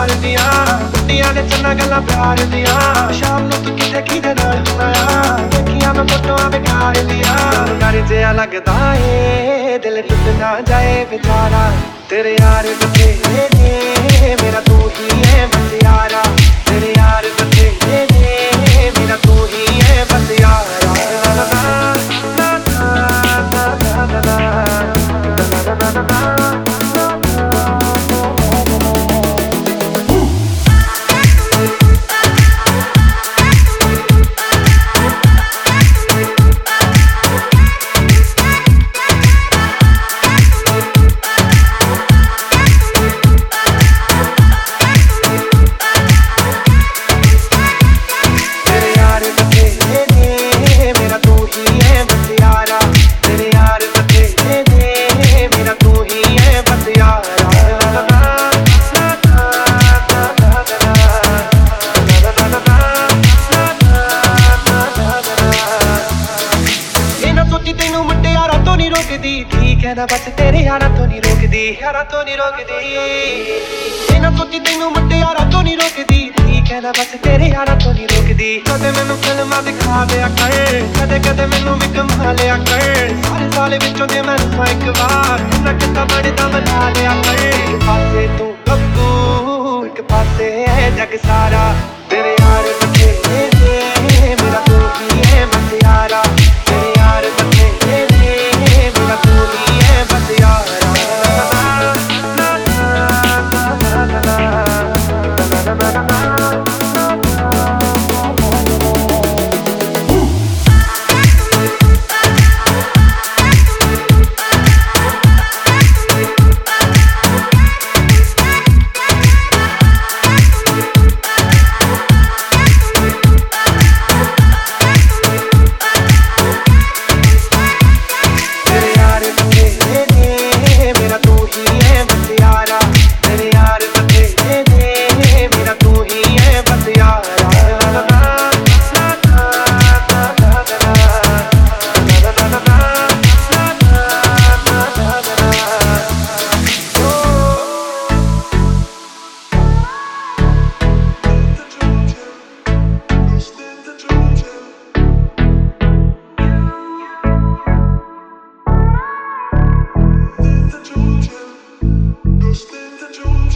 यार दियां कुत्तियां ने चन्ना गल्लां प्यार दियां शाम नूं तू किते नाल होना देखियां मैं फोटोआं बेकार दियां डर जिहा लगदा ए दिल टुट ना जाए बेचारा तेरे यार बथेरे ने मेरा तू ही है बस यारा तेरे यार बथेरे ने मेरा तू ही है बस यारा ठीक है ना बस तेरे यारा तो नहीं रोकदी यारा तो नहीं रोकदी ना सोची तेनू मुंडे यारा तो नहीं रोकदी ठीक है ना बस तेरे यारा तो नहीं रोकदी कदे मैनू फिल्मां दिखा दिया कर कदे कदे मैनू भी घुमा लिया कर सारे साल विचों जे मैनू एक बार इन्ना किता बड़ा बना लिया कर एक पासे तू गप्पू एक पासे है जग सारा तेरे यार बथेरे ने मेरा तू ही है बस यारा तेरे यार बथेरे ने मेरा तू ही है बस यारा Just in the